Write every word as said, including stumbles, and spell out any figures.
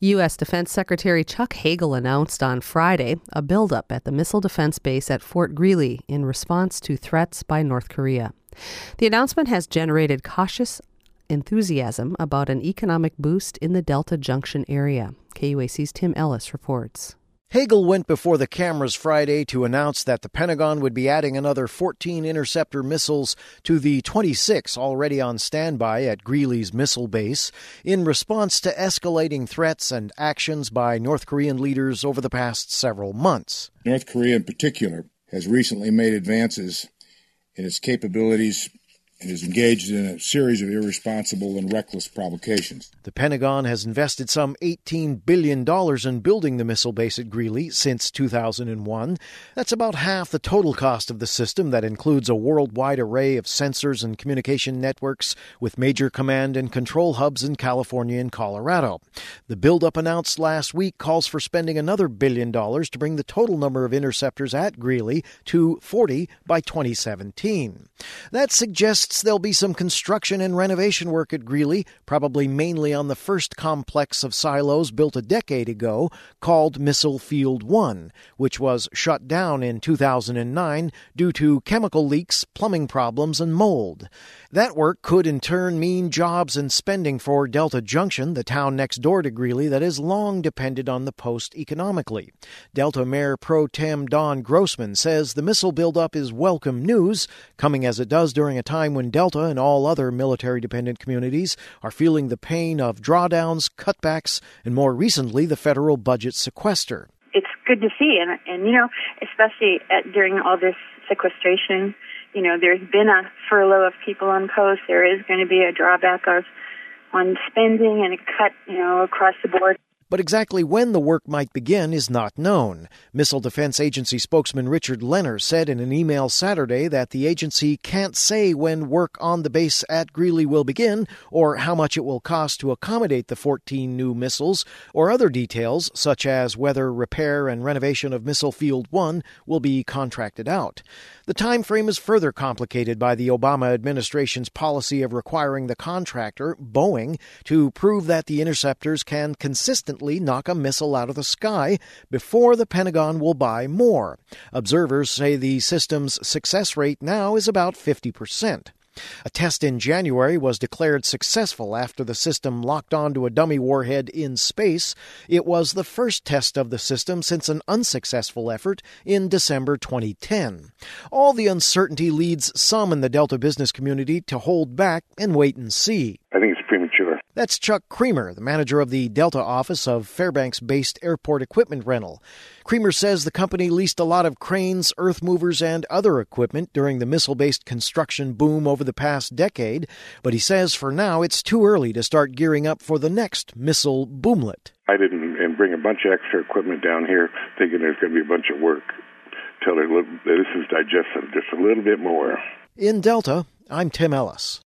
U S. Defense Secretary Chuck Hagel announced on Friday a buildup at the missile defense base at Fort Greely in response to threats by North Korea. The announcement has generated cautious enthusiasm about an economic boost in the Delta Junction area. K U A C's Tim Ellis reports. Hagel went before the cameras Friday to announce that the Pentagon would be adding another fourteen interceptor missiles to the twenty-six already on standby at Greely's missile base in response to escalating threats and actions by North Korean leaders over the past several months. North Korea in particular has recently made advances in its capabilities and is engaged in a series of irresponsible and reckless provocations. The Pentagon has invested some eighteen billion dollars in building the missile base at Greely since two thousand one. That's about half the total cost of the system that includes a worldwide array of sensors and communication networks with major command and control hubs in California and Colorado. The buildup announced last week calls for spending another billion dollars to bring the total number of interceptors at Greely to forty by twenty seventeen. That suggests there'll be some construction and renovation work at Greely, probably mainly on the first complex of silos built a decade ago called Missile Field one, which was shut down in two thousand nine due to chemical leaks, plumbing problems, and mold. That work could in turn mean jobs and spending for Delta Junction, the town next door to Greely that has long depended on the post economically. Delta Mayor Pro Tem Don Grossman says the missile buildup is welcome news, coming as it does during a time when Delta and all other military-dependent communities are feeling the pain of drawdowns, cutbacks, and more recently the federal budget sequester. It's good to see, and, and you know, especially at, during all this sequestration, you know, there's been a furlough of people on post. There is going to be a drawback of on spending and a cut, you know, across the board. But exactly when the work might begin is not known. Missile Defense Agency spokesman Richard Lenner said in an email Saturday that the agency can't say when work on the base at Greely will begin or how much it will cost to accommodate the fourteen new missiles or other details such as whether repair and renovation of Missile Field one will be contracted out. The time frame is further complicated by the Obama administration's policy of requiring the contractor, Boeing, to prove that the interceptors can consistently knock a missile out of the sky before the Pentagon will buy more. Observers say the system's success rate now is about fifty percent. A test in January was declared successful after the system locked onto a dummy warhead in space. It was the first test of the system since an unsuccessful effort in December twenty ten. All the uncertainty leads some in the Delta business community to hold back and wait and see. I think it's premature. That's Chuck Creamer, the manager of the Delta office of Fairbanks-based airport equipment rental. Creamer says the company leased a lot of cranes, earth movers, and other equipment during the missile-based construction boom over the past decade, but he says for now it's too early to start gearing up for the next missile boomlet. I didn't and bring a bunch of extra equipment down here thinking there's going to be a bunch of work till this is digested just a little bit more. In Delta, I'm Tim Ellis.